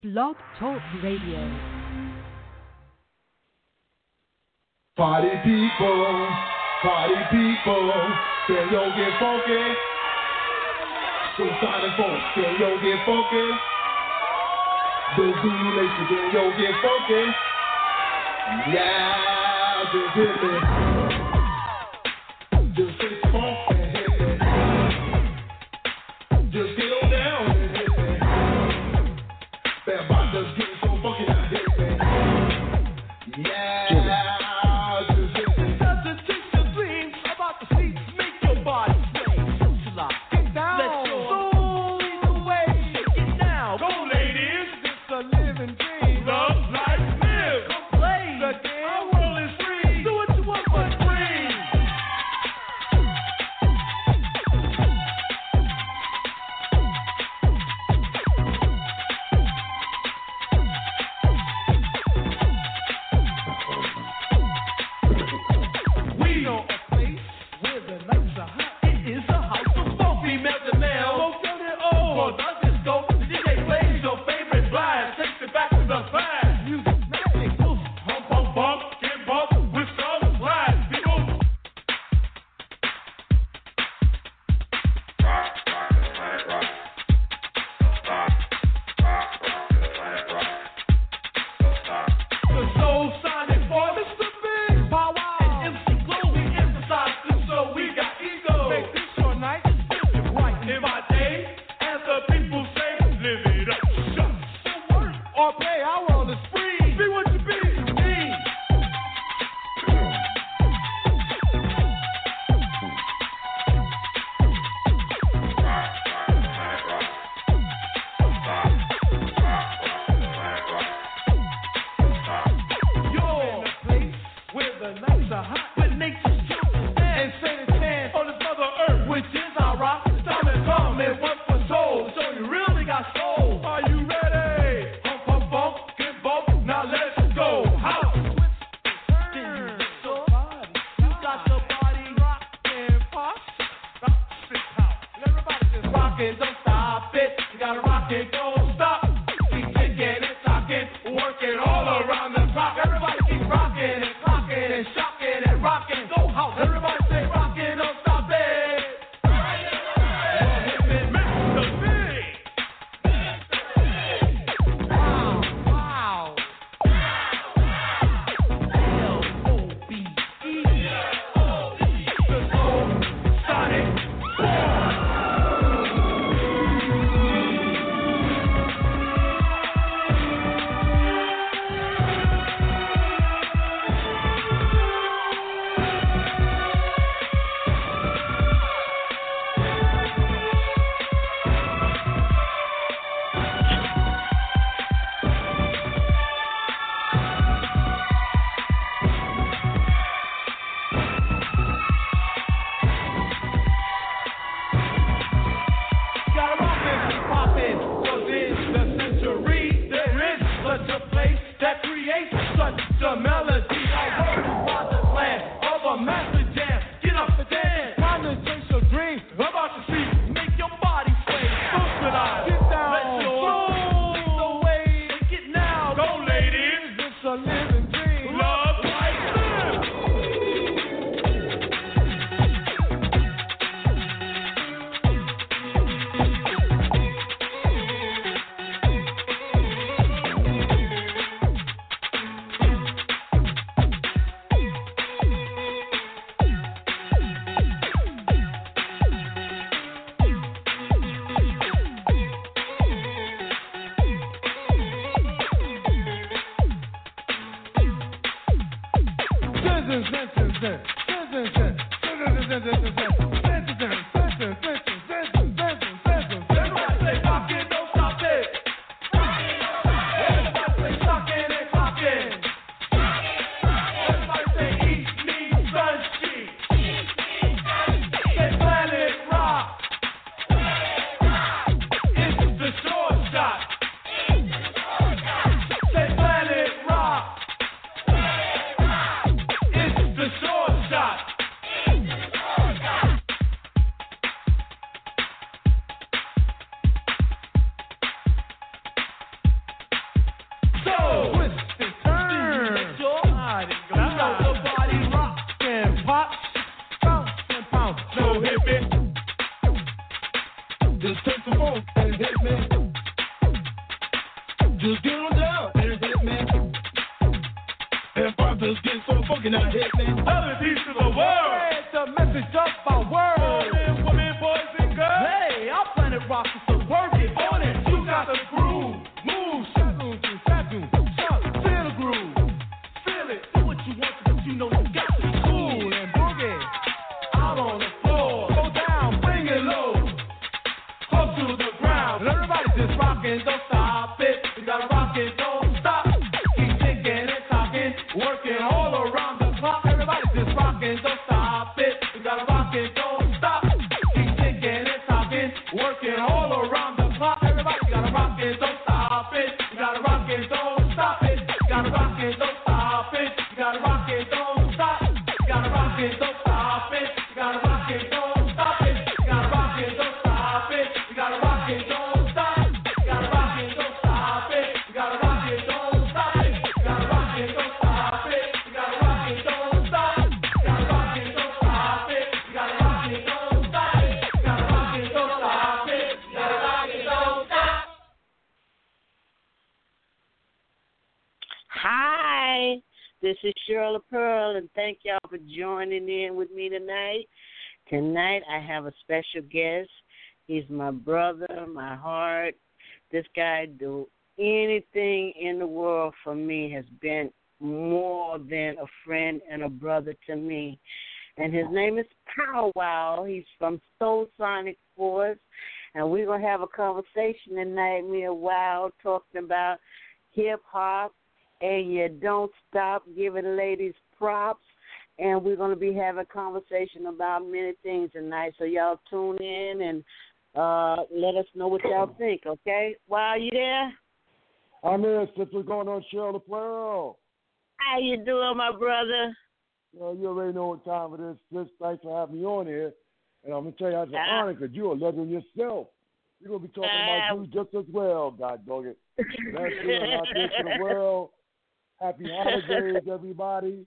Blog Talk Radio. Party people, can yo get funky? Swing sonic funk, can yo get funky? The Zulu Nation, can yo get funky? Yeah, just hit me. Just hit the funk and hit me. Just get on down and hit me. Bad boy, just get so funky now, hit me. Yeah. just get on down. There's it, man. And brothers get so funky now, hit man. Other peace to the world. Hey, it's a message of my word. Men, women, boys, and girls. Hey, our planet rock is so worthy. On it, you got the groove. Move, Shadoon, feel the groove. feel it. Do what you want to, but you know you got to be Cool and boogie. out on the floor. Go down, Bring it low. Up to the ground. and everybody just rockin', don't stop it. You gotta rock it, don't stop. Keep thinking and talking, working all around the clock. Everybody just rockin', don't stop it. You gotta rock it, don't stop. Keep thinking and talking, working all around the clock. Everybody gotta rock it, don't stop it. You gotta rock it, don't stop it. You gotta rock it, don't stop it. You gotta rock it, don't stop. You gotta rock it, don't stop it. You gotta rock it, don't stop it. You gotta rock it, don't stop it. You gotta rock it, don't stop. You gotta rock it, don't stop it. You gotta rock it, don't stop it. You gotta rock it, don't stop it. You gotta rock it, don't stop. You gotta rock it, don't stop it. You gotta rock it, don't stop it. You gotta rock it, don't stop it. You gotta rock it, don't stop. Hi, this is Shirley Pearl, and thank y'all for joining in with me tonight. Tonight, I have a special guest. He's my brother, my heart. This guy do anything in the world for me, has been more than a friend and a brother to me. And his name is Pow Wow. He's from Soul Sonic Force, and we're going to have a conversation tonight, me and Wow, talking about hip-hop, and you don't stop giving ladies props. And we're going to be having a conversation about many things tonight. So y'all tune in and let us know what y'all think, okay? Wow, you there? I'm here. What's going on, Shirley Pearl? How you doing, my brother? Well, you already know what time it is. Just thanks for having me on here. And I'm going to tell you, it's an honor because you're a legend yourself. We're going to be talking about you just as well, God dog it. That's it out there to the world. Happy holidays, everybody.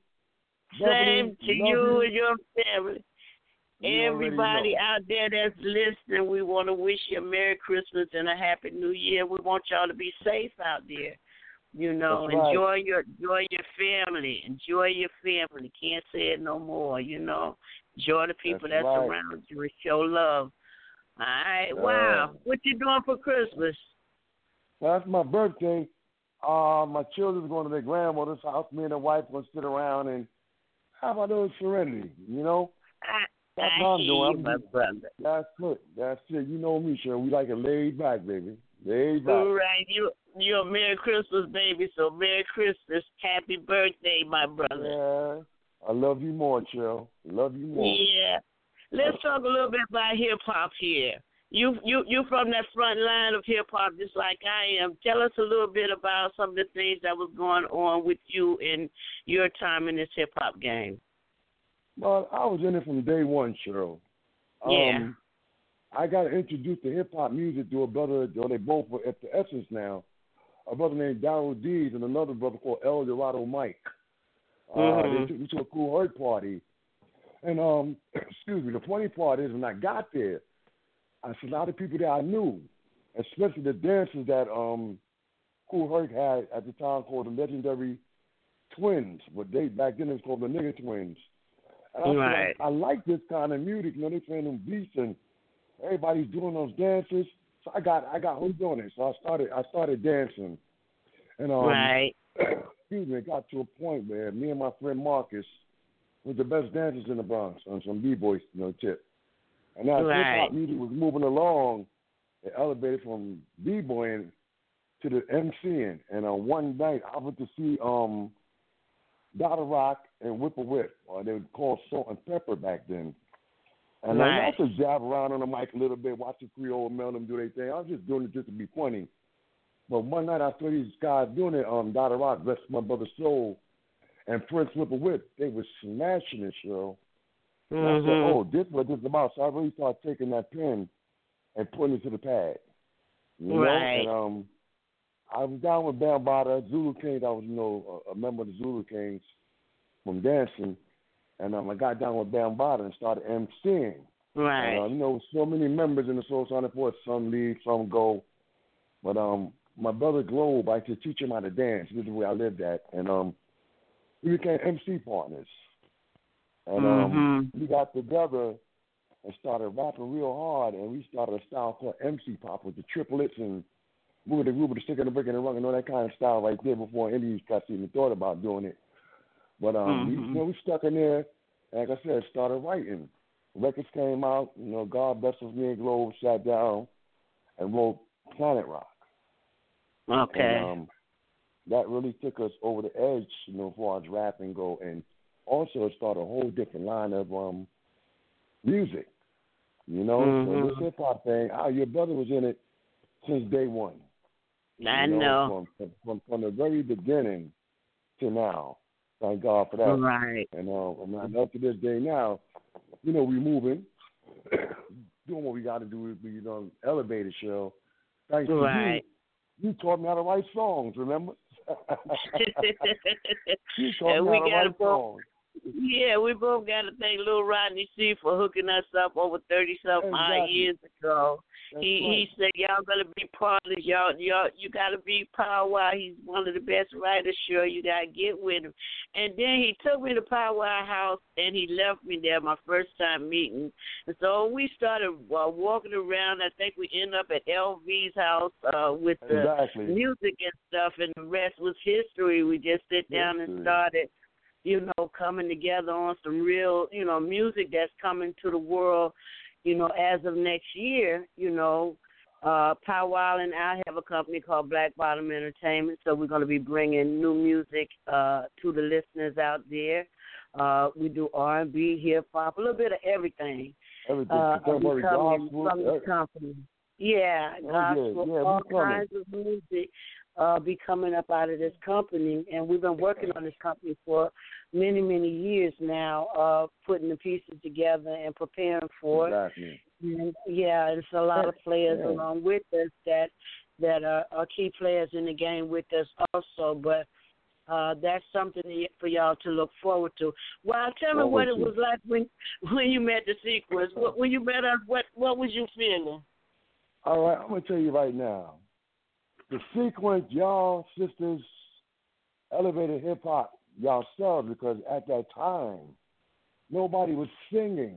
Same to you and your family. You Everybody out there that's listening, we want to wish you a Merry Christmas and a Happy New Year. We want y'all to be safe out there. You know, That's right. enjoy your family. Enjoy your family. Can't say it no more, you know. Enjoy the people that's right. around you and show love. All right. Wow. What you doing for Christmas? Well, that's my birthday. My children's going to their grandmother's house. Me and the wife going to sit around and have a little serenity, you know? That's what I'm doing. My brother. That's it. That's it. You know me, sure. We like it laid back, baby. Laid back. All right. You're a Merry Christmas, baby. So Merry Christmas. Happy birthday, my brother. Yeah. I love you more, Chill. Love you more. Yeah. Let's talk a little bit about hip-hop here. You from that front line of hip-hop just like I am. Tell us a little bit about some of the things that was going on with you in your time in this hip-hop game. Well, I was in it from day one, Cheryl. Yeah. I got introduced to hip-hop music to a brother, they both were at the Essence now, a brother named Darryl Dees and another brother called El Dorado Mike. They took me to a Cool Herc party. And, excuse me, the funny part is when I got there, I saw a lot of people that I knew, especially the dancers that Cool Herc had at the time called the Legendary Twins. But back then it was called the Nigger Twins. And I like this kind of music. You know, they playing them beats and everybody's doing those dances. So I got hooked on it. So I started dancing. And excuse me, it got to a point where me and my friend Marcus was the best dancers in the Bronx on some B-boys, tip. And as hip-hop music was moving along, it elevated from B-boying to the MCing. And one night, I went to see Dada Rock and Whip a Whip. They were called Salt and Pepper back then. And I used to jab around on the mic a little bit, watch the Creole and Melody do their thing. I was just doing it just to be funny. But one night I saw these guys doing it, Dada Rock, Rest My Brother's Soul, and Prince Whip a Whip. They were smashing it, Cheryl. I said, oh, this is what this is about. So I really started taking that pen and putting it to the pad. You know? And I was down with Bambaataa, Zulu Kings. I was, a member of the Zulu Kings from dancing. And I got down with Bambaataa and started MCing. And, so many members in the Soul Sonic Force. Some leave, some go. But my brother Globe, I used to teach him how to dance. This is where I lived at, and we became MC partners. And we got together and started rapping real hard, and we started a style called MC pop with the triplets and move the stick and the brick and the rung and all that kind of style right there before any of these cats even thought about doing it. But we stuck in there, and like I said, started writing. Records came out, God bless us, me and Globe sat down and wrote Planet Rock. Okay. And, that really took us over the edge, as far as rapping go, and also it started a whole different line of music, So this hip hop thing, your brother was in it since day one. I know. From the very beginning to now. Thank God for that. Right. And up to this day now, we moving, doing what we got to do. We elevated show. Thanks to you. You taught me how to write songs. Remember? You taught me how to write songs. Yeah, we both got to thank Lil Rodney C for hooking us up over 30-something odd years ago. He said, y'all got to be partners. You got to be Powwow. He's one of the best writers, sure. You got to get with him. And then he took me to Powwow House, and he left me there my first time meeting. And so we started walking around. I think we ended up at LV's house with the music and stuff, and the rest was history. We just sit down and started coming together on some real, music that's coming to the world, as of next year, Powwow and I have a company called Black Bottom Entertainment, so we're going to be bringing new music to the listeners out there. We do R&B, hip-hop, a little bit of everything. Gospel, from the company. Yeah, gospel, all kinds of music. Be coming up out of this company, and we've been working on this company for many, many years now, putting the pieces together and preparing for it. And, it's a lot of players along with us that are key players in the game with us also, but that's something for y'all to look forward to. Well, tell me what it was like when you met the Sequence. When you met us, what was you feeling? All right, I'm going to tell you right now. The Sequence, y'all sisters, elevated hip-hop yourselves, because at that time, nobody was singing.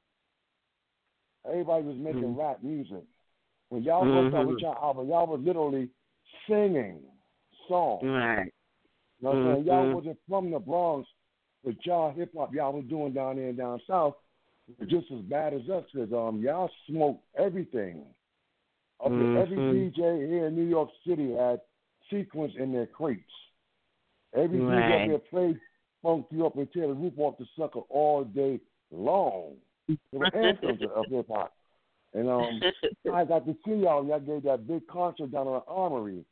Everybody was making rap music. When y'all worked out with y'all album, y'all was literally singing songs. Right. You know what I'm saying? Y'all wasn't from the Bronx, but y'all hip-hop y'all was doing down there and down south was just as bad as us, because y'all smoked everything. Every DJ here in New York City had Sequence in their crates. Every DJ up there played funk you up and tear the roof off the sucker all day long. They were anthems of hip hop. And I got to see y'all. Y'all gave that big concert down at the Armory.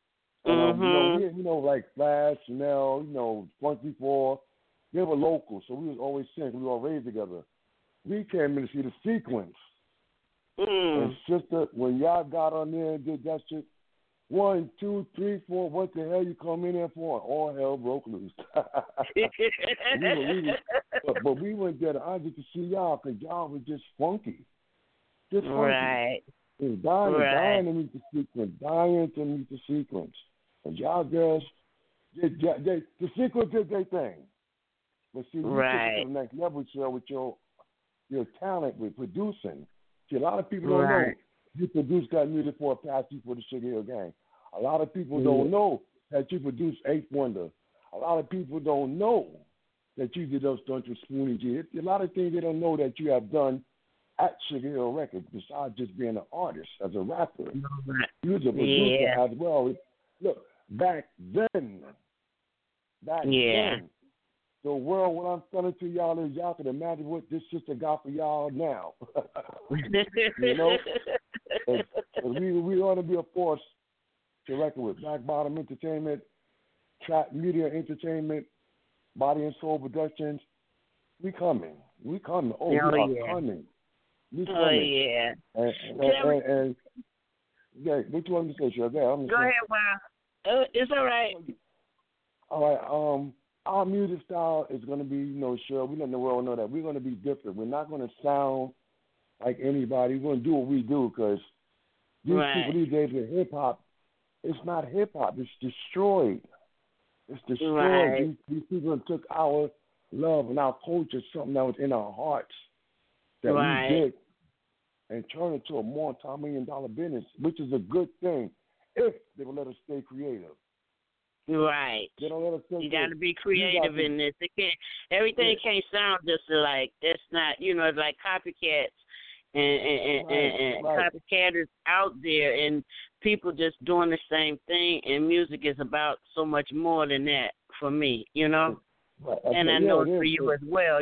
Like Flash, Chanel, Funky Four. They were local, so we was always singing. We were all raised together. We came in to see the Sequence. And sister, when y'all got on there and did that shit, 1, 2, 3, 4, what the hell you come in there for? All hell broke loose. But we went there to honor to see y'all because y'all was just funky. Just funky. Right. Dying to meet the Sequence. Dying to meet the Sequence. And y'all girls, the Sequence did their thing. But see, you took it to the next level, Cheryl, with your talent with producing. See, a lot of people don't know you produced that music for Apache for the Sugar Hill Gang. A lot of people don't know that you produced Eighth Wonder. A lot of people don't know that you did those stunts with Spoonie G. A lot of things they don't know that you have done at Sugar Hill Records besides just being an artist as a rapper. You was a producer as well. Look, back then, the world, what I'm telling to y'all is y'all can imagine what this sister got for y'all now. And we ought to be a force to reckon with. Black Bottom Entertainment, Trap Media Entertainment, Body and Soul Productions. We coming. We coming. Oh, we are coming. We coming. Oh, yeah. And what you want me to say, Cheryl? Go ahead, Wow. It's all right. All right. Our music style is going to be, Cheryl, we letting the world know that we're going to be different. We're not going to sound like anybody. We're going to do what we do because these people these days with hip-hop, It's not hip hop. It's destroyed. It's destroyed. Right. These people took our love and our culture, something that was in our hearts that Right. we did, and turned it to a multi-million-dollar business, which is a good thing if they will let us stay creative. Right. They don't let us stay You got to be You creative got to- in this. It can't. Everything can't sound just alike. That's not. It's like copycats and Right. copycatters out there, and people just doing the same thing. And music is about so much more than that for me. Right. And I Yeah, know it it's for is. you as well.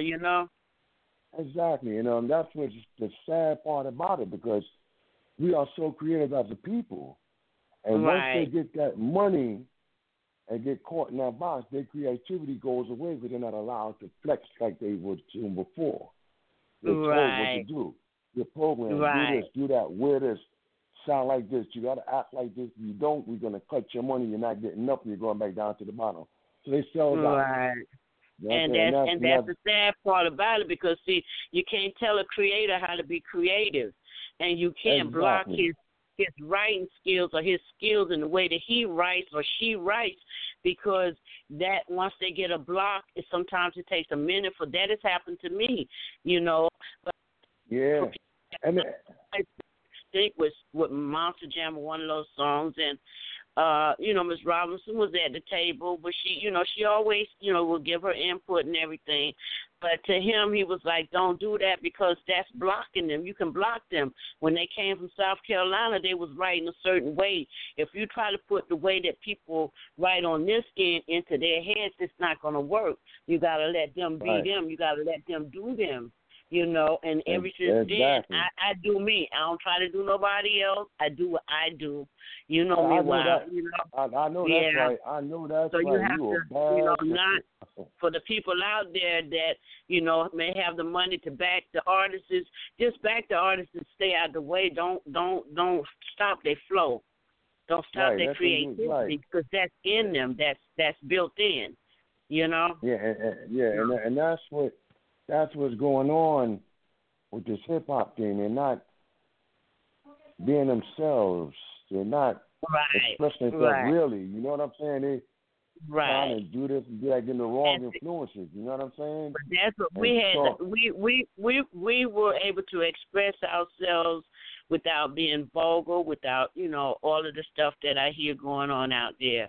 Exactly. And that's what's the sad part about it, because we are so creative as a people. And once they Right. get that money and get caught in that box, their creativity goes away, but they're not allowed to flex like they were doing before. They're told what to Right. do. You're programmed. Right. Do this, do that, wear this, sound like this. You got to act like this. If you don't, we're going to cut your money. You're not getting nothing. You're going back down to the bottom. So they sell it out. Right. And that's the sad part about it, because see, you can't tell a creator how to be creative, and you can't block his writing skills or his skills in the way that he writes or she writes, because that once they get a block, sometimes it takes a minute for that. Has happened to me, But yeah, and I think with Monster Jam, one of those songs, and Ms. Robinson was at the table, but she always, will give her input and everything. But to him, he was like, don't do that, because that's blocking them. You can block them. When they came from South Carolina, they was writing a certain way. If you try to put the way that people write on this end into their heads, it's not going to work. You got to let them be them. You got to let them do them. And ever since then, I do me. I don't try to do nobody else. I do what I do. You know me well. I know that's right. I know that's right. So you have to, not for the people out there that, may have the money to back the artists, just back the artists and stay out the way. Don't stop their flow. Don't stop their creativity, because that's in them. That's built in. Yeah, and that's what's going on with this hip hop thing. They're not being themselves. They're not expressing themselves really. You know what I'm saying? They trying to do this and do that, getting the wrong influences. You know what I'm saying? But that's what we had. We were able to express ourselves without being vulgar, without all of the stuff that I hear going on out there.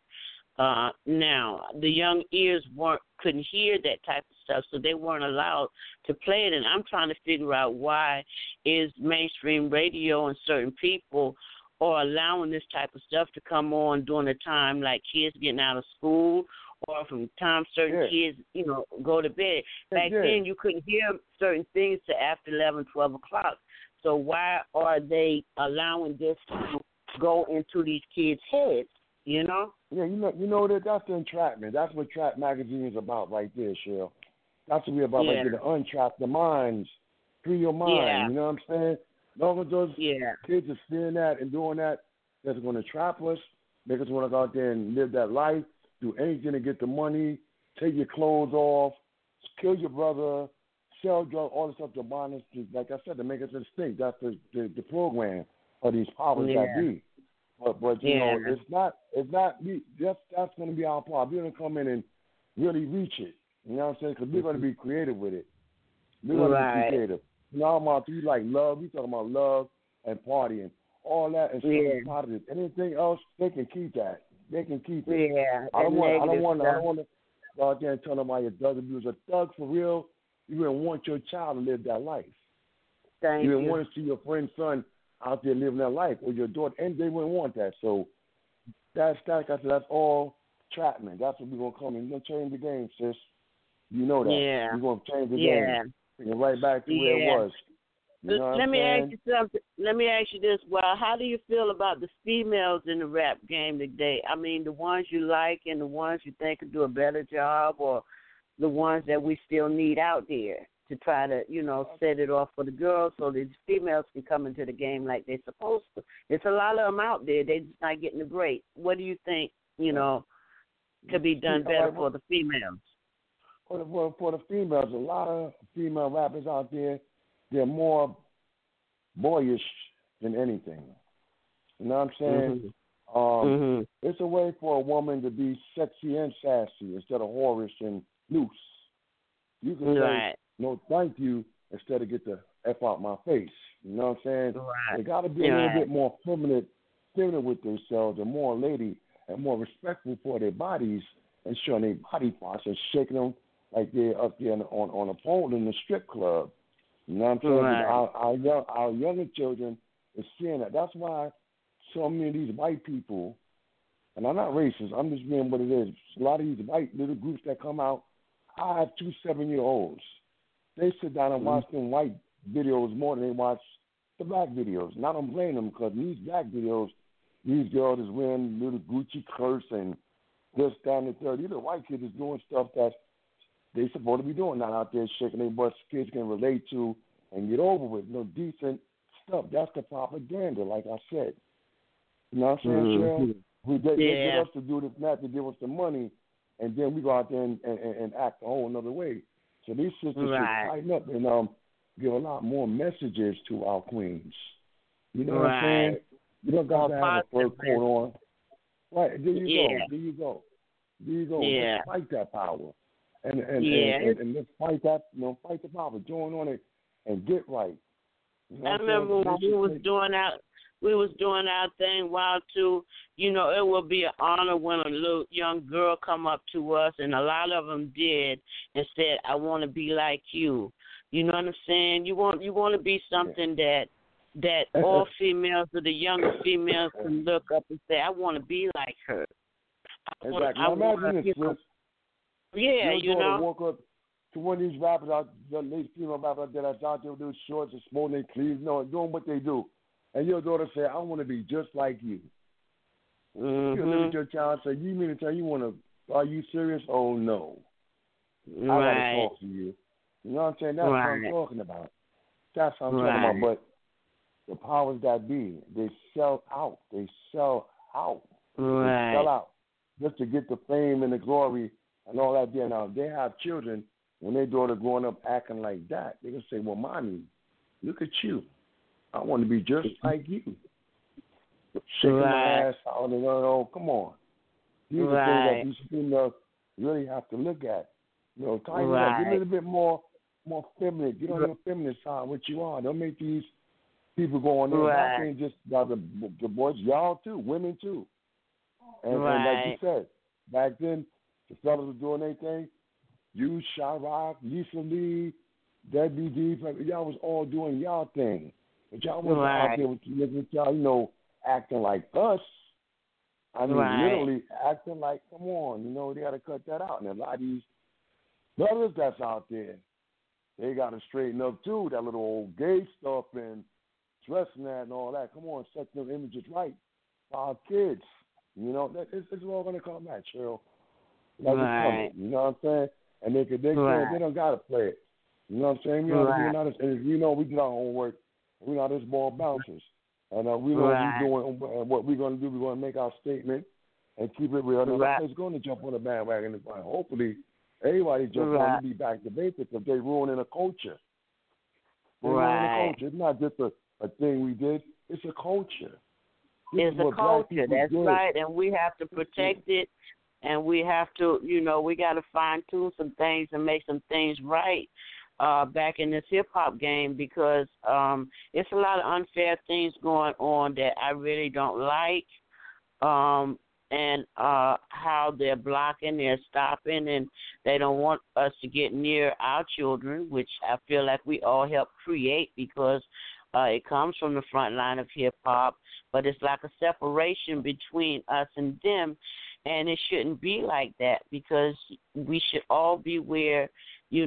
Now, the young ears couldn't hear that type of stuff, so they weren't allowed to play it. And I'm trying to figure out why is mainstream radio and certain people are allowing this type of stuff to come on during a time like kids getting out of school, or from the time certain kids, go to bed. Back then, you couldn't hear certain things till after 11, 12 o'clock. So why are they allowing this to go into these kids' heads? Yeah, that's the entrapment. That's what Trap Magazine is about right there, Cheryl. That's what we're about right there, to untrap the minds, free your mind. Yeah. You know what I'm saying? As long as those kids are seeing that and doing that, that's going to trap us, make us want to go out there and live that life, do anything to get the money, take your clothes off, kill your brother, sell drugs, all the stuff to bind us, like I said, to make us extinct. That's the program of these powers that be. But it's not that's going to be our part. We're going to come in and really reach it. You know what I'm saying? Because we're going to be creative with it. We're going to be creative. You like love. We talking about love and partying, all that and something positive. Anything else, they can keep that. They can keep it. Yeah. I don't want to go out there and tell them why you're a thug. If you was a thug for real, you wouldn't want your child to live that life. You wouldn't want to see your friend's son out there living that life, or your daughter, and they wouldn't want that. So that's all trapment. That's what we're gonna come in. We're gonna change the game, sis. You know that. Yeah. We're gonna change the game. Bring it right back to where it was. Let me ask you something. Let me ask you this. Well, how do you feel about the females in the rap game today? I mean, the ones you like and the ones you think could do a better job, or the ones that we still need out there to try to, set it off for the girls so the females can come into the game like they're supposed to. There's a lot of them out there. They're just not getting a break. What do you think, could be done better for the females? For the females, a lot of female rappers out there, they're more boyish than anything. You know what I'm saying? It's a way for a woman to be sexy and sassy instead of whorish and loose. You can say no, thank you instead of get the F out my face. You know what I'm saying? Right. They got to be a little bit more feminine with themselves and more lady and more respectful for their bodies and showing their body parts and shaking them like they're up there on a pole in the strip club. You know what I'm saying? Right. Our younger children is seeing that. That's why so many of these white people, and I'm not racist, I'm just being what it is. A lot of these white little groups that come out, I have 2 7-year-olds. They sit down and watch them white videos more than they watch the black videos. And I don't blame them because these black videos, these girls is wearing little Gucci skirts and this, that, and the third. These are white kids is doing stuff that they supposed to be doing, not out there shaking their butts kids can relate to and get over with. Decent stuff. That's the propaganda, like I said. You know what I'm saying, Cheryl? They get us to do this, not to give us the money, and then we go out there and act a whole another way. So these sisters should tighten up and give a lot more messages to our queens. You know what I'm saying? You don't got to have a fur coat on. Right, there you go. Let's fight that power. And let's fight that, fight the power. Join on it and get right. You know I remember when we was doing our thing Wild 2, it would be an honor when a little young girl come up to us, and a lot of them did, and said, I want to be like you. You know what I'm saying? You want to be something that all females or the younger females can look up and say, I want to be like her. Imagine this, sis. Yeah, walk up to one of these rappers these female rappers that's out there with those shorts and smoking their cleaves, doing what they do. And your daughter say, I want to be just like you. You look at your child and say, you mean to tell are you serious? Oh, no. I got to talk to you. You know what I'm saying? That's what I'm talking about. That's what I'm talking about. But the powers that be, they sell out. They sell out just to get the fame and the glory and all that there. Now, they have children. When their daughter growing up acting like that, they're going to say, well, mommy, look at you. I want to be just like you. Shaking my ass out and come on. These are things that these females really have to look at. Tighten up. Get a little bit more feminine. Get on your feminine side, what you are. Don't make these people go on there. I think just the boys, y'all too, women too. And like you said, back then, the fellas were doing their thing. You, Chirac, Lisa Lee, Debbie D, y'all was all doing y'all thing. But y'all wasn't out there with y'all, acting like us. I mean, literally acting like, come on, they got to cut that out. And a lot of these brothers that's out there, they got to straighten up too, that little old gay stuff and dressing that and all that. Come on, set them images right for our kids. It's all going to come back, Cheryl. Like it's coming, you know what I'm saying? And they don't got to play it. You know what I'm saying? We did our homework. We're not just ball bouncers. And we know what we're doing and what we're going to do. We're going to make our statement and keep it real. Nobody's going to jump on the bandwagon. Hopefully, everybody jump on and be back to basics if they're ruining a culture. They're ruining a culture. It's not just a thing we did. It's a culture. It's a culture. That's right. And we have to protect it. And we have to, we got to fine-tune some things and make some things right back in this hip-hop game because it's a lot of unfair things going on that I really don't like and how they're blocking, they're stopping, and they don't want us to get near our children, which I feel like we all help create because it comes from the front line of hip-hop, but it's like a separation between us and them. And it shouldn't be like that because we should all be where, you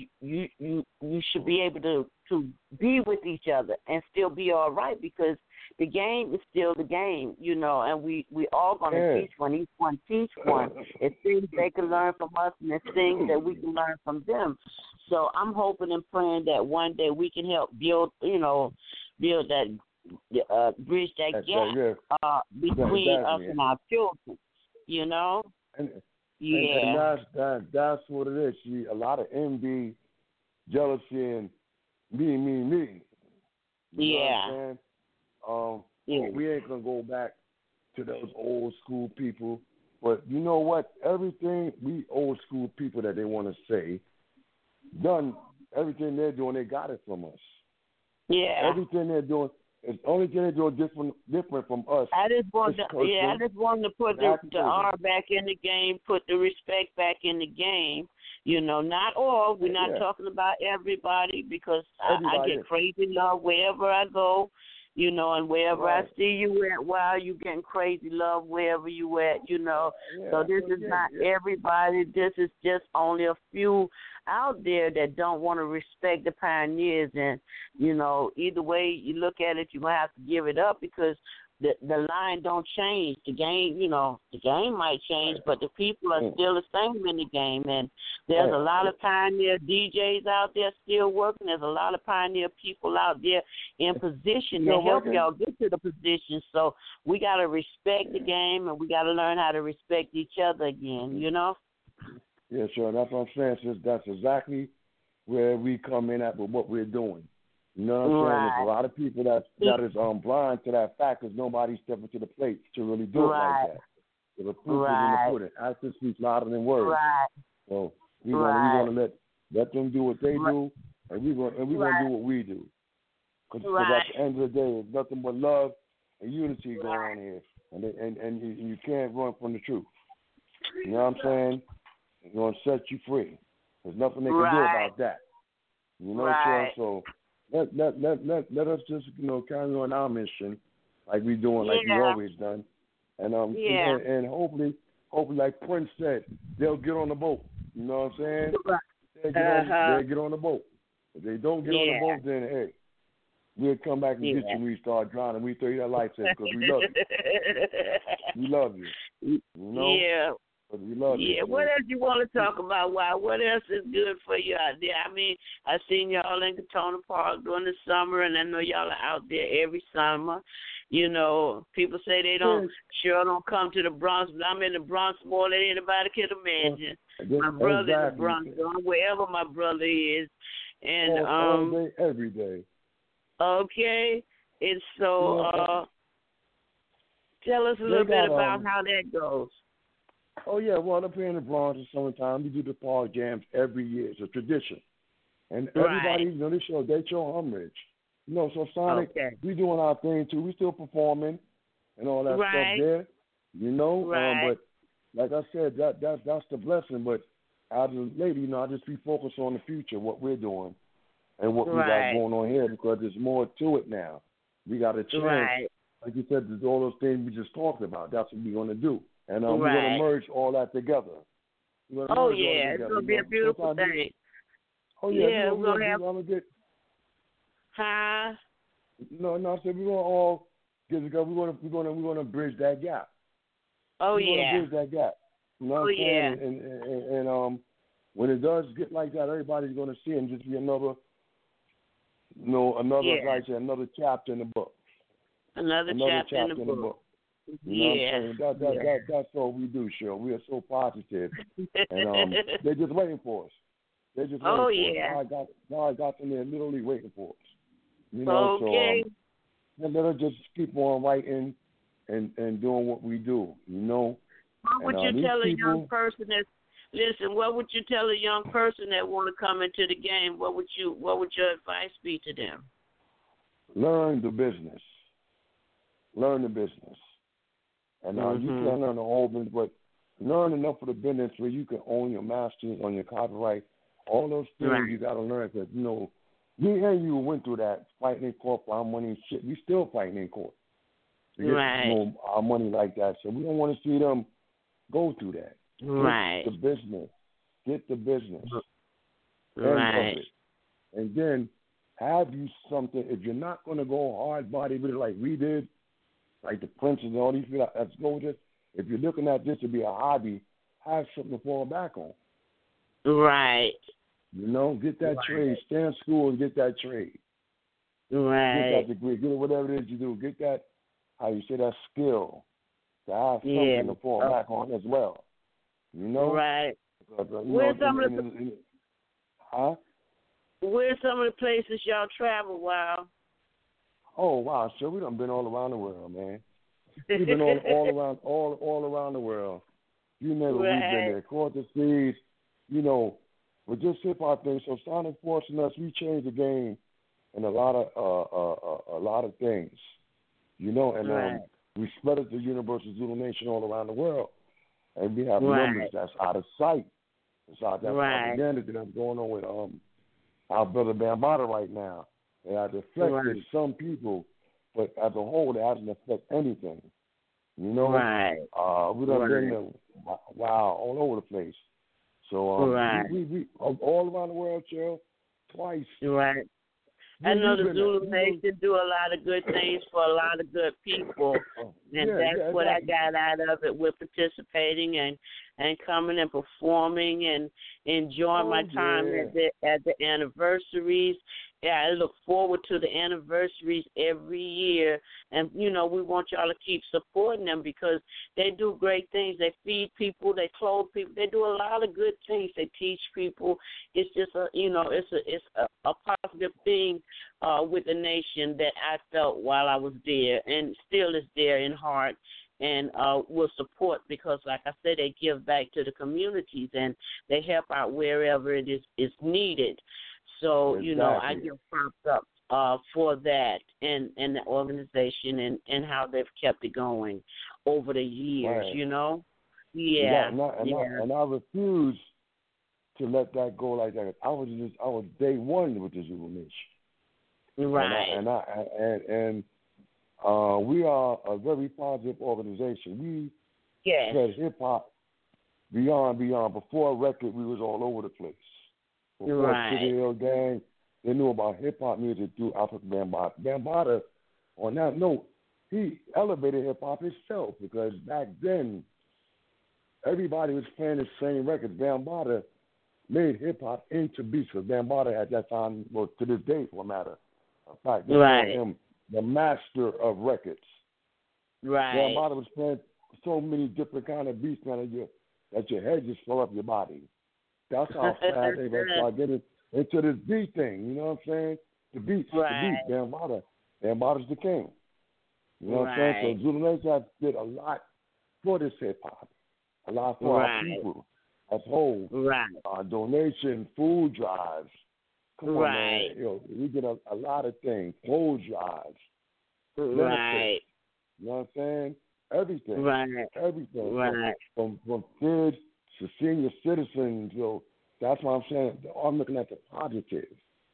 should be able to be with each other and still be all right because the game is still the game, and we all going to teach one. Each one teach one. It's things they can learn from us and it's things that we can learn from them. So I'm hoping and praying that one day we can help build that, bridge that gap between us and our children. And that's what it is. See, a lot of envy, jealousy, and me. You know what I'm saying? We ain't gonna go back to those old school people. But you know what? Everything we old school people that they want to say, done everything they're doing, they got it from us. Yeah. Everything they're doing, it's the only thing they're doing different from us. I just want to put the R back in the game, put the respect back in the game. You know, not all. We're not talking about everybody, because I get crazy love wherever I go. You know, and wherever I see you at, wow, you getting crazy love wherever you at, you know. So this is not everybody. This is just only a few out there that don't want to respect the pioneers. And, you know, either way you look at it, you're going to have to give it up, because the line don't change. The game, you know, the game might change, but the people are still the same in the game. And there's a lot of pioneer DJs out there still working. There's a lot of pioneer people out there in position to help y'all get to the position. So we got to respect the game, and we got to learn how to respect each other again, you know? Yeah, sure. That's what I'm saying, sis. That's exactly where we come in at with what we're doing. You know what I'm saying? There's a lot of people that is blind to that fact, because nobody's stepping to the plate to really do it like that. So the proof is in the pudding. Action speaks louder than words. So we want to let them do what they do, and we want to do what we do. Because at the end of the day, there's nothing but love and unity going on here, and you can't run from the truth. You know what I'm saying? It's going to set you free. There's nothing they can do about that. You know what I'm saying? So let us just, you know, carry on our mission like we're doing, like we've always done. And and hopefully, like Prince said, they'll get on the boat. You know what I'm saying? They'll get on the boat. If they don't get on the boat, then hey, we'll come back and get you when we start drowning. We throw you that life in, because we love you. We love you. You know? Yeah. But we love you. What else you want to talk about? Wow, what else is good for you out there? I mean, I seen y'all in Katona Park during the summer, and I know y'all are out there every summer. You know, people say they don't come to the Bronx, but I'm in the Bronx more than anybody can imagine. My brother in the Bronx, wherever my brother is, and all day, every day. Okay, and so tell us a little bit about how that goes. Oh, yeah, well, up here in the Bronx in summertime, we do the park jams every year. It's a tradition. And everybody, you know, they show homage. You know, so Sonic, we doing our thing, too. We still performing and all that stuff there, you know. But like I said, that's the blessing. But as a lady, you know, I just be focused on the future, what we're doing and what we got going on here, because there's more to it now. We got a chance. Like you said, there's all those things we just talked about. That's what we're going to do. And we're going to merge all that together. It's going to be a beautiful thing. Oh, yeah. We're going to get... Huh? No, I said we're going to all get together. We're going to bridge that gap. We're going to bridge that gap. You know what I'm saying? And when it does get like that, everybody's going to see it and just be another another chapter in the book. Another chapter in the book. You know what I'm saying? That's all we do, Cheryl. We are so positive. And they're just waiting for us. They're just waiting for us. Now I got them there literally waiting for us. You know, so let us just keep on writing and doing what we do, you know. What would you tell a young person what would you tell a young person that want to come into the game? What would your advice be to them? Learn the business. And you can't learn the whole business, but learn enough of the business where you can own your masters, on your copyright, all those things you got to learn. Because, you know, me and you went through that, fighting in court for our money and shit. We still fighting in court to get our money like that. So we don't want to see them go through that. Get the business. And then have you something. If you're not going to go hard body with it like we did, like the Princes and all these people that's go with it, if you're looking at this to be a hobby, have something to fall back on. Right. You know, get that trade. Stay in school and get that trade. Right. Get that degree. Get whatever it is you do. Get that, how you say, that skill to have something to fall back on as well. You know? Right. Because, where's some of the places y'all travel, Wow? Oh, wow. So we done been all around the world, man. we've been all around the world. You know, we've been there, across the seas, you know, with just hip hop things. So Sonic Force and us, we changed the game in a lot of things, you know, and we spread it to Universal Zulu Nation all around the world, and we have numbers that's out of sight. It's out that propaganda that's going on with our brother Bambaataa right now. It has affected some people, but as a whole, it hasn't affected anything. You know, we done been all over the place. So we all around the world, Cheryl, twice. I know the Zulu Nation do a lot of good things for a lot of good people, and that's what I got out of it with participating and coming and performing and enjoying my time at the anniversaries. Yeah, I look forward to the anniversaries every year. And, you know, we want y'all to keep supporting them because they do great things. They feed people. They clothe people. They do a lot of good things. They teach people. It's just, it's a positive thing with the nation that I felt while I was there and still is there in heart and will support because, like I said, they give back to the communities and they help out wherever it is needed. So, you know, I give props up for that and the organization and how they've kept it going over the years, you know? Yeah. And I refuse to let that go like that. I was day one with the Zulu Nation. Right. And we are a very positive organization. We spread hip-hop beyond. Before a record, we was all over the place. Before City Hill Gang, they knew about hip-hop music through Afrika Bambaataa. Bambaataa, on that note, he elevated hip-hop himself because back then, everybody was playing the same records. Bambaataa made hip-hop into beats because Bambaataa at that time, well, to this day, for a matter of fact, they called him the master of records. Bambaataa was playing so many different kind of beats, man, that your head just fell up your body. That's how fast they start getting into this beat thing. You know what I'm saying? The beats, the beat. Bambaataa's the king. You know what I'm saying? So Zulu Nation did a lot for this hip hop, a lot for our people as a whole. Donation, food drives. Come on, man. You know, we did a lot of things. Clothes drives. Benefits. You know what I'm saying? Everything. Everything. From kids to senior citizens, that's why I'm saying I'm looking at the positive.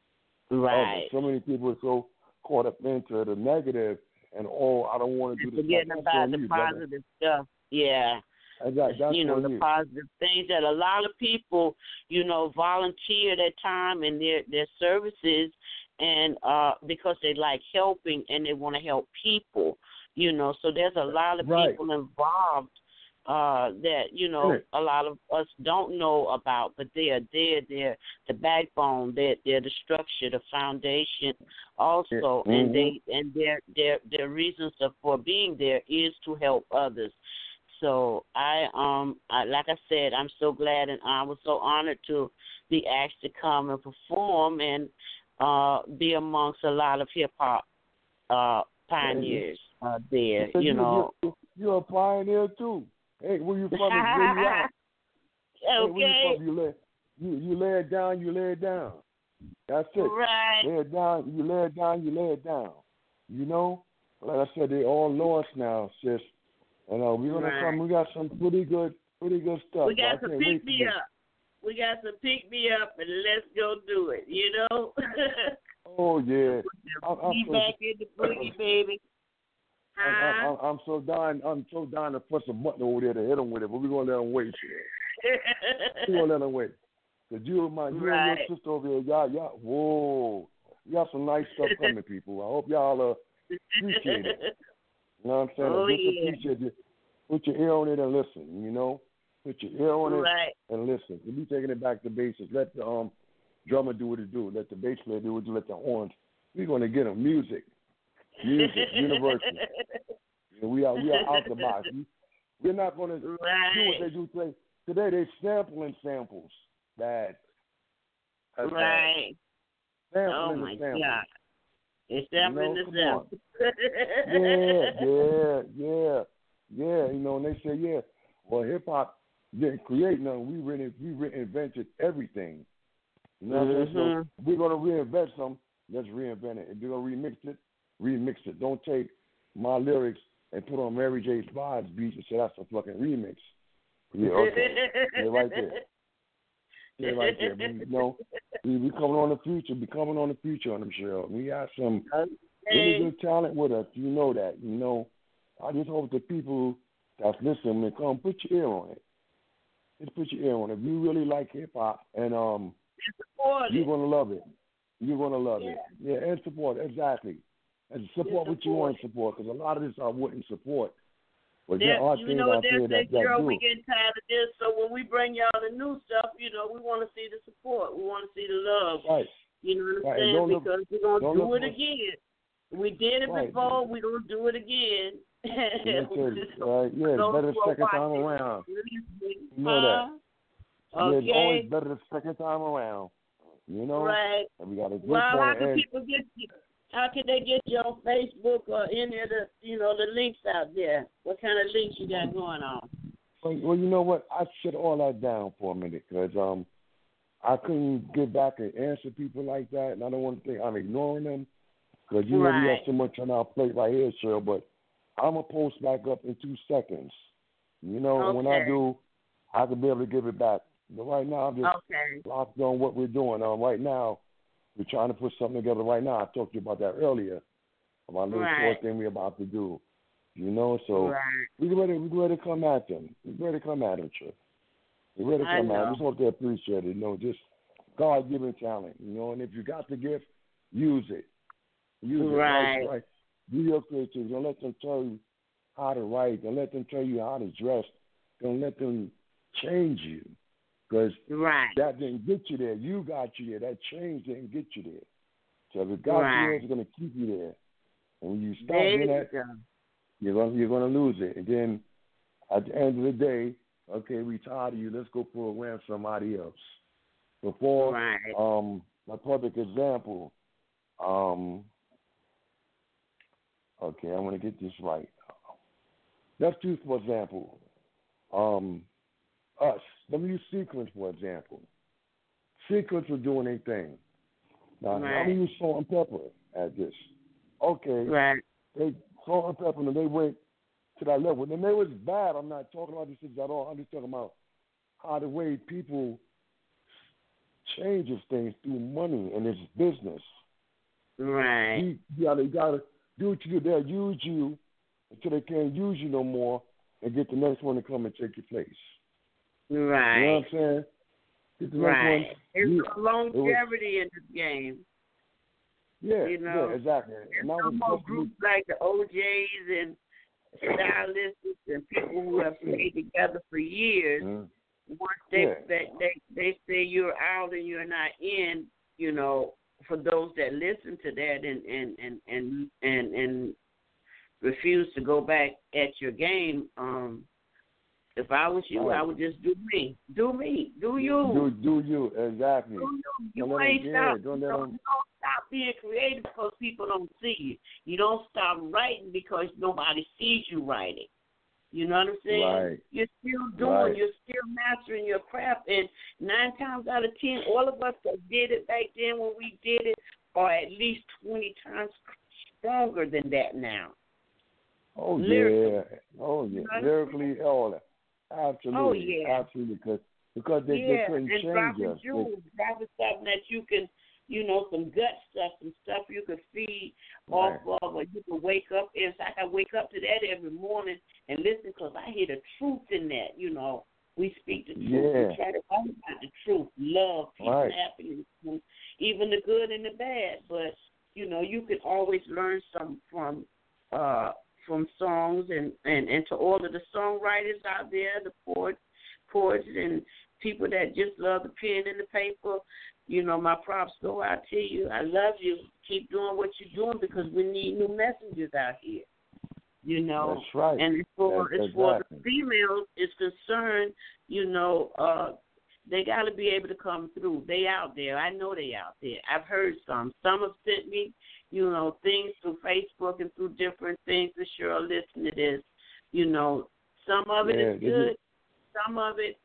So many people are so caught up into the negative and I don't want to do this. Forgetting about the positive stuff. Yeah. That's the positive things that a lot of people, volunteer their time and their services and because they like helping and they want to help people, so there's a lot of people involved that, a lot of us don't know about, but they're the backbone, they're the structure, the foundation also, and their reasons for being there is to help others. So I like I said, I'm so glad and I was so honored to be asked to come and perform and be amongst a lot of hip hop pioneers there. You're a pioneer too. Hey, where you from? Where you at? Okay. Where you from? You lay it down, you lay it down. That's it. Right. Lay it down, you lay it down, you lay it down. Like I said, they all know us now, sis. And we're gonna come. We got some pretty good stuff. We got some pick me up. We got some pick me up, and let's go do it. Oh yeah. Be back in the boogie, baby. I'm so dying to push a button over there to hit them with it, but we're gonna let them wait. We're gonna let them wait. Cause you and your sister over here, y'all, whoa, you got some nice stuff coming, people. I hope y'all appreciate it. You know what I'm saying? Just appreciate it. Put your ear on it and listen. Put your ear on it and listen. We'll be taking it back to basics. Let the drummer do what he do. Let the bass player do what he do. Let the horns. We're gonna get them music, universal. We are out the box. We're not gonna do what they do today. Today they sampling samples. Bad. That's bad. Sampling oh my samples. God. It's sampling come itself. Yeah. You know, and they say, yeah, well, hip hop didn't create nothing. We reinvented everything. You know what I'm saying? So if we're gonna reinvent something, let's reinvent it. If you're gonna remix it. Don't take my lyrics and put on Mary J. Blige's beat and say that's a fucking remix. Yeah, okay. Stay right there. Stay right there. But, you know, we coming on the future. Be coming on the future on them show. We got some really good talent with us. You know that. You know, I just hope the people that's listening will come put your ear on it. Just put your ear on it. If you really like hip hop and you're gonna love it. You're gonna love it. Yeah, and support exactly. And support what you want to support, because a lot of this I wouldn't support. But there are things out there that do. We getting tired of this, so when we bring y'all the new stuff, you know, we want to see the support. We want to see the love. Right. You know what I'm saying? Because we're going to do it again. We did it before. We don't do it again. Right. Yeah, it's better the second time around. You know that. Okay. Yeah, it's always better the second time around. You know? Right. And we got to how can people get you? How can they get you on Facebook or any of the, you know, the links out there? What kind of links you got going on? Well, you know what? I shut all that down for a minute because I couldn't get back and answer people like that, and I don't want to think I'm ignoring them because you know we have so much on our plate right here, Cheryl. But I'm gonna post back up in 2 seconds. You know, when I do, I can be able to give it back. But right now, I'm just locked on what we're doing. Right now, we're trying to put something together right now. I talked to you about that earlier, about the little short thing we're about to do. You know, so we're ready to come at them. We're ready to come at them, Trip. We're ready to come at them. Just hope they appreciate it. You know, just God-given talent. You know, and if you got the gift, use it. Use it. Right. Do your creativity. Don't let them tell you how to write. Don't let them tell you how to dress. Don't let them change you. Because that didn't get you there. You got you there. That change didn't get you there. So if it got you there, it's going to keep you there. And when you stop doing that, you're going to lose it. And then at the end of the day, okay, we tired of you. Let's go program somebody else. Before, my perfect example, okay, I want to get this right. Let's do, for example, us. Let me use Sequence, for example. Sequence was doing their thing. Now, let me use Salt and Pepper at this. Okay. They Salt and Pepper, and they went to that level. And they was bad. I'm not talking about this at all. I'm just talking about how the way people changes things through money and it's business. Right. You gotta do what you do. They'll use you until they can't use you no more and get the next one to come and take your place. Right. You know what I'm saying? Get the next one. There's longevity in this game. Yeah, you know, exactly. There's no more groups like the OJs and stylists and people who have played together for years. Once they say you're out and you're not in, you know, for those that listen to that and refuse to go back at your game, if I was you, I would just do me. Do me. Do you. Do you, exactly. Do you. You ain't stop. Don't stop being creative because people don't see you. You don't stop writing because nobody sees you writing. You know what I'm saying? Right. You're still doing, you're still mastering your craft. And 9 times out of 10, all of us that did it back then when we did it are at least 20 times stronger than that now. Oh, lyrically. Lyrically, all that. Absolutely. Absolutely. Because they couldn't change us. Dropping something that you can, you know, some gut stuff, some stuff you could feed off of, or you can wake up. It's like I wake up to that every morning and listen because I hear the truth in that. You know, we speak the truth. We try to talk about the truth, love, peace, and happiness, even the good and the bad. But, you know, you can always learn some from songs and to all of the songwriters out there, the poets and people that just love the pen and the paper. You know, my props go out to you. I love you. Keep doing what you're doing because we need new messengers out here. You know, that's right. And for the females is concerned, you know, They got to be able to come through. They out there. I know they out there. I've heard some. Some have sent me, things through Facebook and through different things. For sure, listen to this. Some of it is good. Some of it,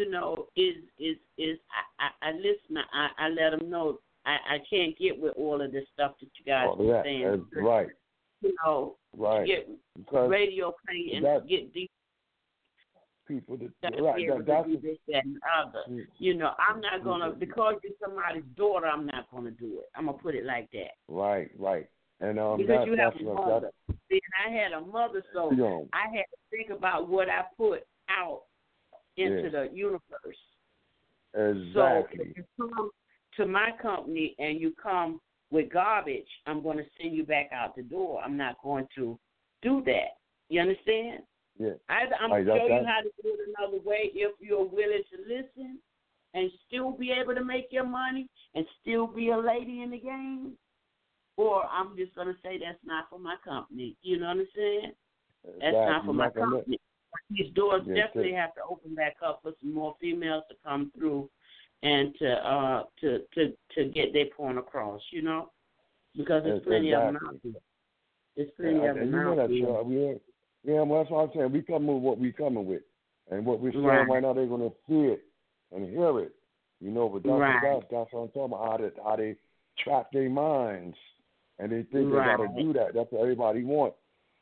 is I listen. I let them know I can't get with all of this stuff that you guys are saying. That's right. Right. Get because radio playing and get these people that that's this and other. I'm not gonna because you're somebody's daughter. I'm not gonna do it. I'm gonna put it like that. Right. And because you have a mother. See, and I had a mother, so I had to think about what I put out into the universe. Exactly. So if you come to my company and you come with garbage, I'm going to send you back out the door. I'm not going to do that. You understand? Yeah. I'm going to show you how to do it another way if you're willing to listen and still be able to make your money and still be a lady in the game. Or I'm just going to say that's not for my company. You know what I'm saying? That's not for my company. These doors definitely have to open back up for some more females to come through and to get their point across, because there's plenty of them out there. There's plenty of them out there. Well, that's what I'm saying. We come with what we coming with. And what we're saying right now, they're going to see it and hear it. But that's what I'm talking about, how they trap their minds. And they think they got to do that. That's what everybody wants.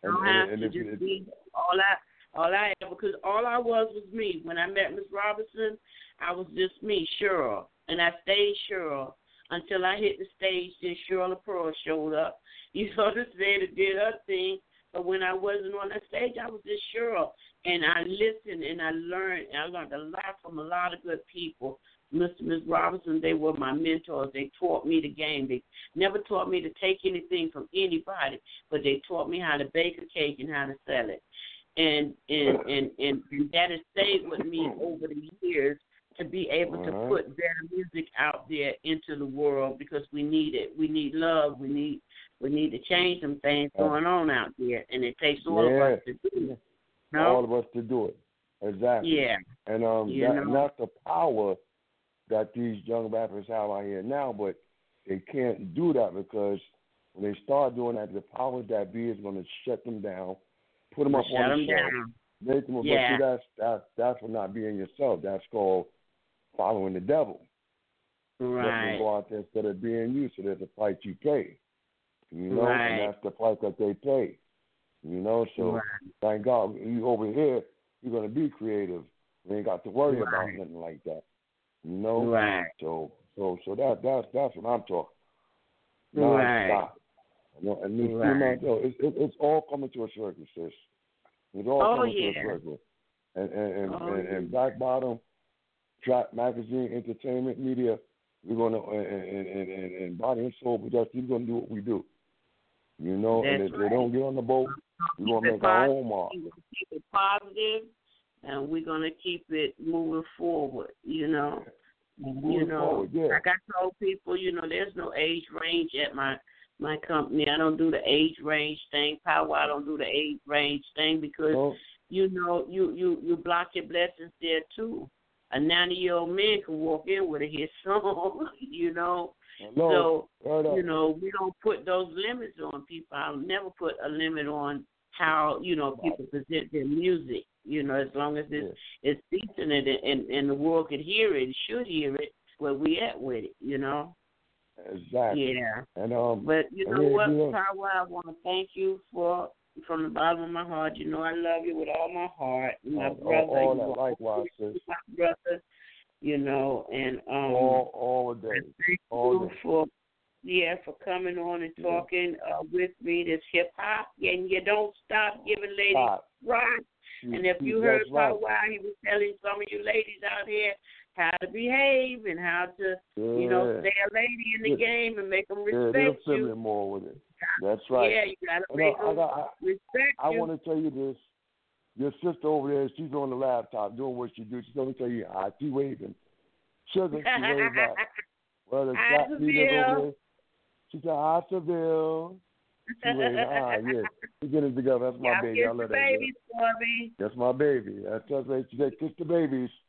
Because all I was me. When I met Miss Robinson, I was just me, Cheryl. And I stayed Cheryl until I hit the stage. Then Cheryl Pearl showed up. You understand? It did her thing. But when I wasn't on that stage, I was just Cheryl. And I listened and I learned. And I learned a lot from a lot of good people. Miss Robinson, they were my mentors. They taught me the game. They never taught me to take anything from anybody, but they taught me how to bake a cake and how to sell it. And that has stayed with me over the years to be able to put better music out there into the world because we need it. We need love. We need to change some things going on out there, and it takes all of us to do it. No? All of us to do it. Exactly. Yeah. And that's the power that these young rappers have out here now, but they can't do that because when they start doing that, the powers that be is going to shut them down, put them up on the shelf, make them. But see, that's for not being yourself. That's called following the devil. Right. Let them go out there instead of being you. So there's a price you pay. And that's the price that they pay. So thank God you over here, you're going to be creative. You ain't got to worry about nothing like that. Right. So that's what I'm talking. Non-stop. And it's all coming to a circle, sis. It's all coming to a circle. And Black Bottom, Trap Magazine, Entertainment, Media, we're gonna and Body and Soul Production, we're gonna do what we do. And if they don't get on the boat, we're gonna make our own mark. We're gonna keep it positive. And we're going to keep it moving forward, Forward, Like I told people, there's no age range at my company. I don't do the age range thing. Power, I don't do the age range thing because, you block your blessings there, too. A 90-year-old man can walk in with a hit song, So, we don't put those limits on people. I'll never put a limit on how, people present their music. As long as it's decent and the world could hear it, should hear it, where we at with it, Exactly. Yeah. And but what, Power, I want to thank you from the bottom of my heart. I love you with all my heart. My brother, likewise, sis. My brother, and all day. Thank you for coming on and talking with me. This hip hop, and you don't stop giving ladies right. And if you heard Power, he was telling some of you ladies out here how to behave and how to, stay a lady in the game and make them respect you. Yeah, more with it. That's right. Yeah, you got to make them respect I you. want to tell you this. Your sister over there, she's on the laptop doing what she do. She's going to tell you, she waving. Sugar, she waving back. Well, the black leaders over there. She said, hi, Seville. She waving, yeah. We get it together. That's my baby. I love that. Babies for me. That's my baby. That's right. She said, kiss the babies.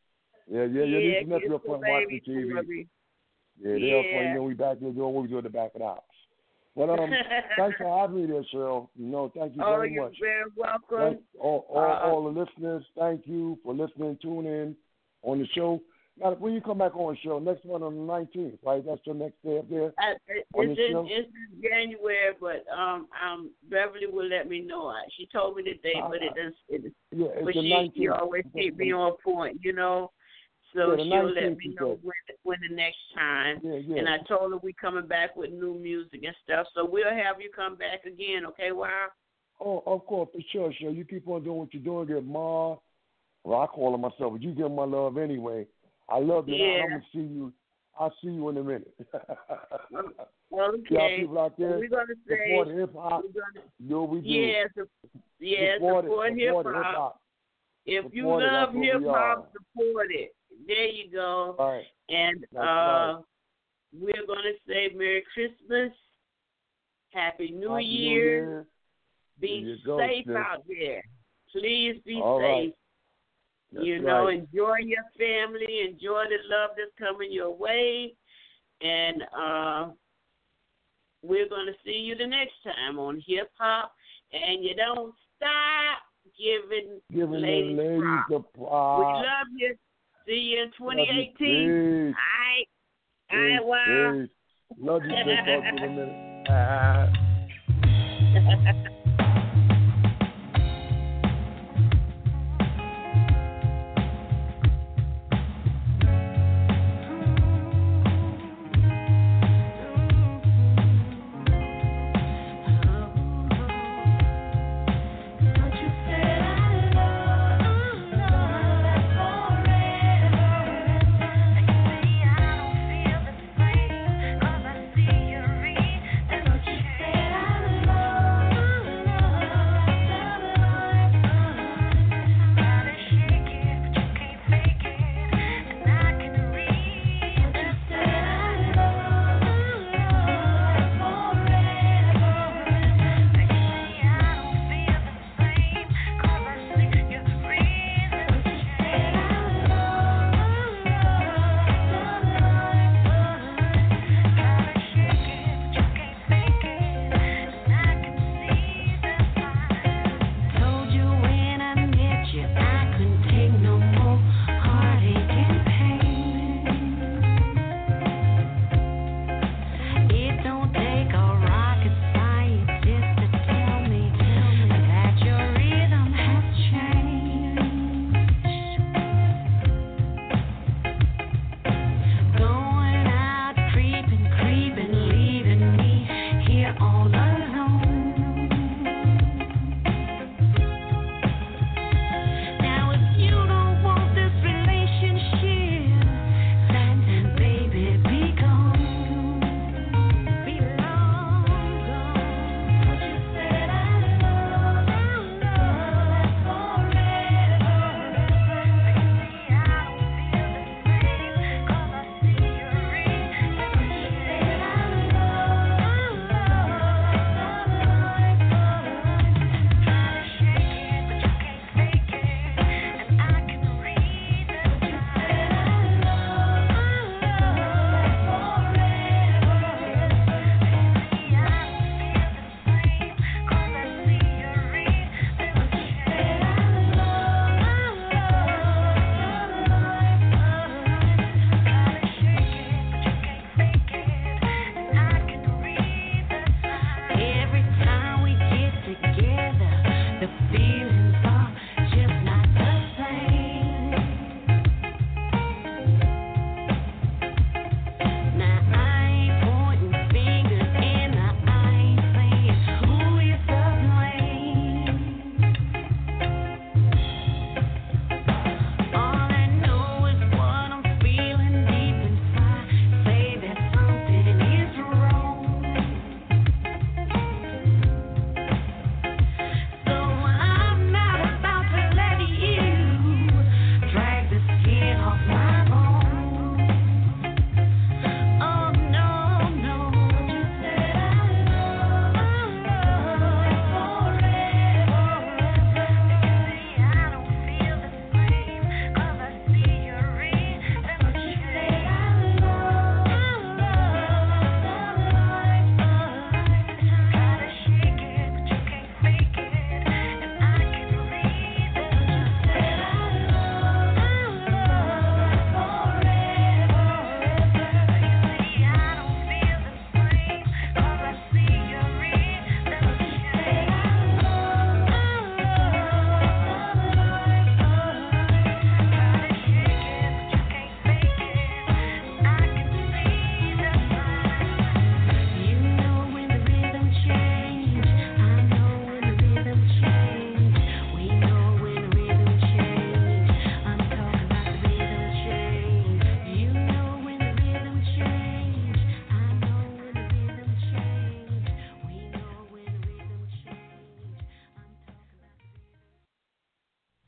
Yeah. These nephew up front watching TV. Yeah, they're up front. You know, we back there doing what we do at the back of the house. But thanks for having me there, Cheryl. You know, thank you very much. You're very welcome. All the listeners, thank you for listening, tuning in on the show. Now, when you come back on the show, next one on the 19th, right? That's the next day up there. It's in January, but Beverly will let me know. She told me the date, but it's the 19th. She always keep me on point, you know. So she'll let me know when the next time. Yeah. And I told her we coming back with new music and stuff. So we'll have you come back again, okay, Wow? Oh, of course, for sure. You keep on doing what you're doing. Give Ma, well, I call her myself, but you give my love anyway. I love you. Yeah. I'm going to see you. I'll see you in a minute. Okay. Y'all people out there, we're going to say support hip-hop. You know what we do. Support hip-hop. If you love hip-hop, support it. There you go. All right. And we're going to say Merry Christmas, Happy New Year. Be safe out there. Please be safe. Right. Enjoy your family. Enjoy the love that's coming your way. And we're going to see you the next time on Hip Hop. And you don't stop giving ladies the props. We love you. See you in 2018. All right, Wow. Love you, Big Talk to you in a minute.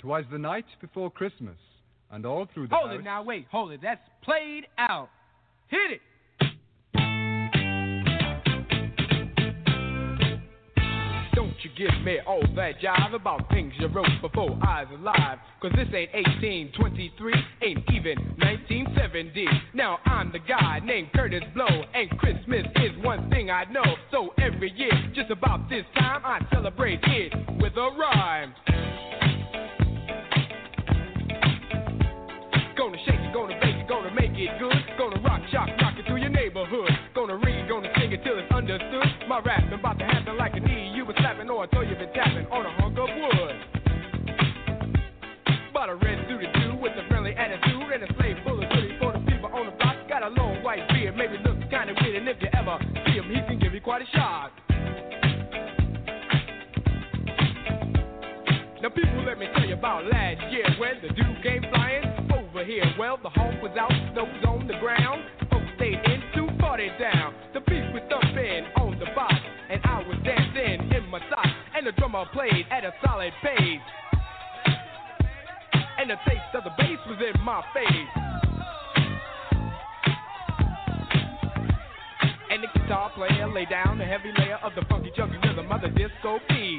'Twas the night before Christmas, and all through the Hold house... it now, wait, hold it. That's played out. Hit it! Don't you give me all that jive about things you wrote before I was alive. 'Cause this ain't 1823, ain't even 1970. Now I'm the guy named Curtis Blow, and Christmas is one thing I know. So every year, just about this time, I celebrate it with a rhyme. Gonna shake it, gonna bake it, gonna make it good. Gonna rock, shock, rock it through your neighborhood. Gonna read, gonna sing it till it's understood. My rap about to happen like a knee. You been slapping or I thought you been tapping on a hunk of wood. Bought a red suited dude with a friendly attitude and a slave full of goodies for the people on the block. Got a long white beard, maybe looks kinda weird, and if you ever see him, he can give you quite a shock. Now people, let me tell you about last year when the dude came flying over here. Well, the hawk was out, snow was on the ground. Folks stayed in to party down. The beat was thumping on the box, and I was dancing in my socks. And the drummer played at a solid pace, and the taste of the bass was in my face. And the guitar player laid down the heavy layer of the funky junky rhythm of the disco beat.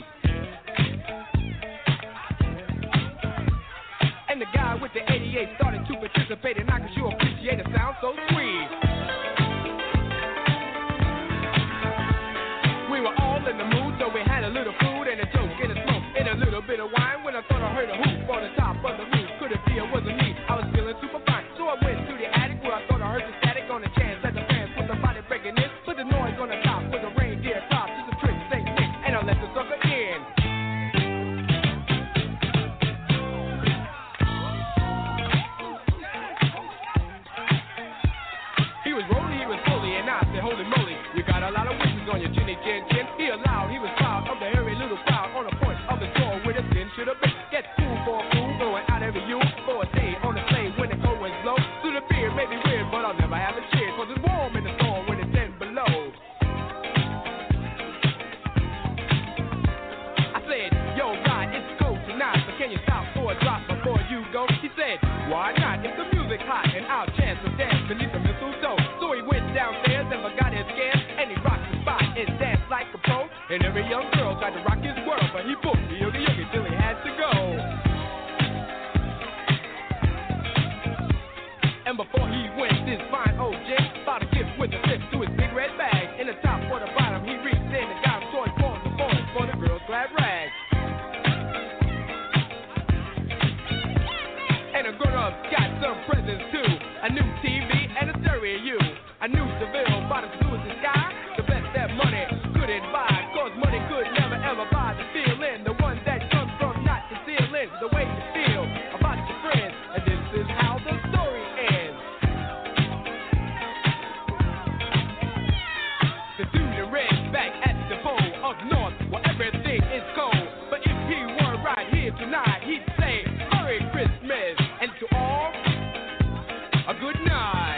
And the guy with the 88 started to participate, and I could sure appreciate a sound so sweet. We were all in the mood, so we had a little food and a joke and a smoke and a little bit of wine. When I thought I heard a hoop on the top of the roof, could it be it wasn't me? I was feeling super fine, so I went to the attic where I thought I heard the static on the chance that the fans put the body breaking this. Put the noise on the top with the reindeer top, just a trick, Saint Nick, and I let the sucker in. He was rolling, he was fully, and I said, holy moly, you got a lot of wishes on your chinny chin chin. He allowed, he was proud of the hairy little crowd on the point of the door where the skin should have been. Get fool for a fool, going out every you for a day on the slave when the cold winds blow. Through the beard may be weird, but I'll never have a cheer, 'cause it's warm in the storm when it's 10 below. I said, yo, Rod, it's cold tonight, but can you stop for a drop before you go? He said, why not? If the music's hot and our chance to dance beneath the mistletoe. So he went downstairs and forgot his scare, and he rocked the spot and danced like a pro. And every young girl tried to rock his world, but he booked the yogi till he had to go. And before he went, this fine old gent bought a gift with a zip to his big red bag. In the top or the bottom, he reached in and got a toy for the girl's glad rag. And the grown-ups got some presents too, a new TV and a stereo. A new Seville, about as blue as the sky, the best that money couldn't buy. 'Cause money could never ever buy the feeling, the one that comes from not concealing the way you feel about your friends. And this is how the story ends. The dude in red back at the pole up north where everything is cold. But if he were right here tonight, he'd say Merry Christmas, and to all a good night.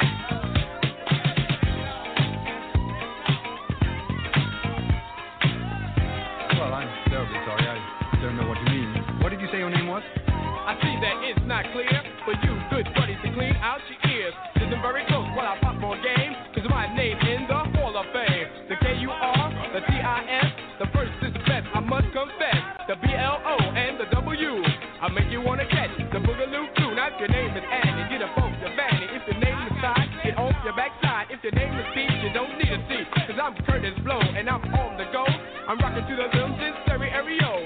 Well, I'm terribly sorry. I don't know what you mean. What did you say your name was? I see that it's not clear for you good buddies to clean out your ears. Listen very close while I pop more game, 'cause my name in the Hall of Fame. The K-U-R, the T-I-S, the first is the best, I must confess. The B-L-O and the W, I make you wanna catch the Boogaloo crew. Now if your name is Annie, get up off your fanny. If your name is Todd, get off your backside. If your name is Pete, you don't need a seat, 'cause I'm Curtis Blow and I'm on the go. I'm rocking to the rhythms in stereo.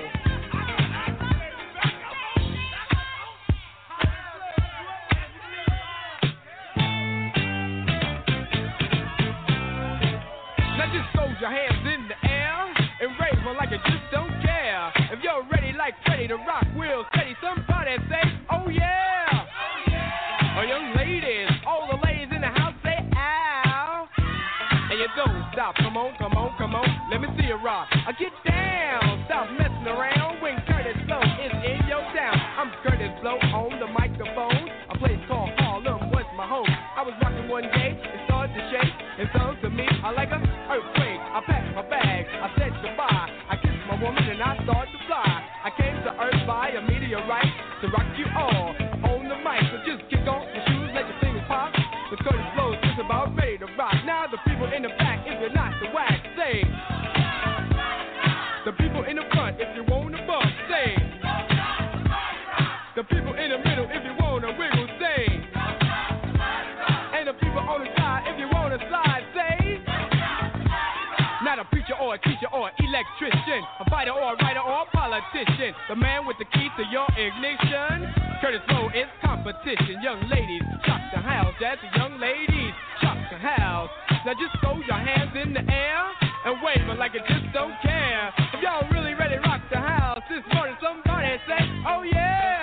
Now just throw your hands in the air and rave on like you just don't care. If you're ready like Freddie to rock real steady, somebody say, oh yeah. Oh yeah. Oh young ladies, all the ladies in the house say ow. And you don't stop, come on, come on, come on, let me see you rock. I get down, stop messing around when Curtis Blow is in your town. I'm Curtis Blow on the microphone. A place called Harlem was my home. I was rocking one day, it started to shake, and some to me I like an earthquake. I packed my bags, I said goodbye. I kissed my woman and I started to fly. I came to Earth by a meteorite. electrician, a fighter or a writer or a politician, the man with the key to your ignition. Curtis Blow is competition. Young ladies, shock the house. That's the young ladies, shock the house. Now just throw your hands in the air and wave it like you just don't care. If y'all really ready to rock the house this morning, somebody say, oh yeah.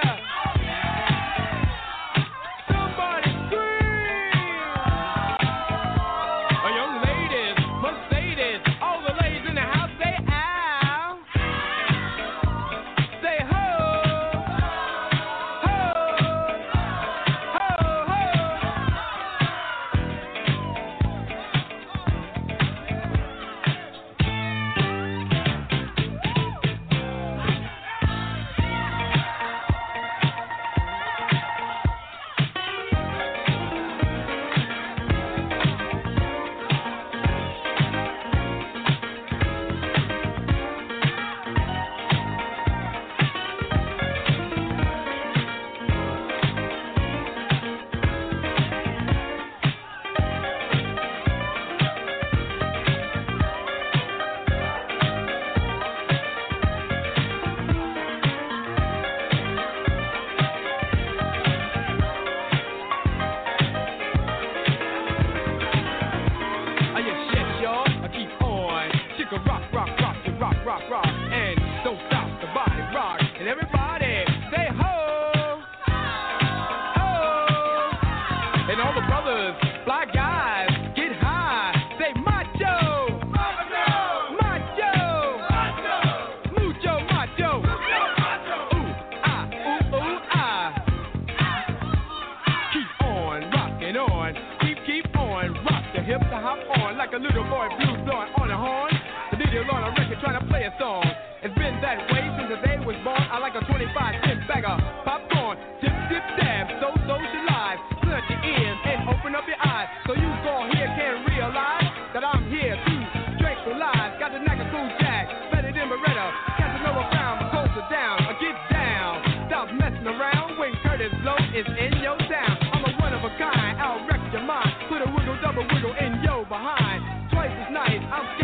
Is in your town. I'm a one of a kind. I'll wreck your mind. Put a wiggle, double wiggle in your behind. Twice as nice. I'm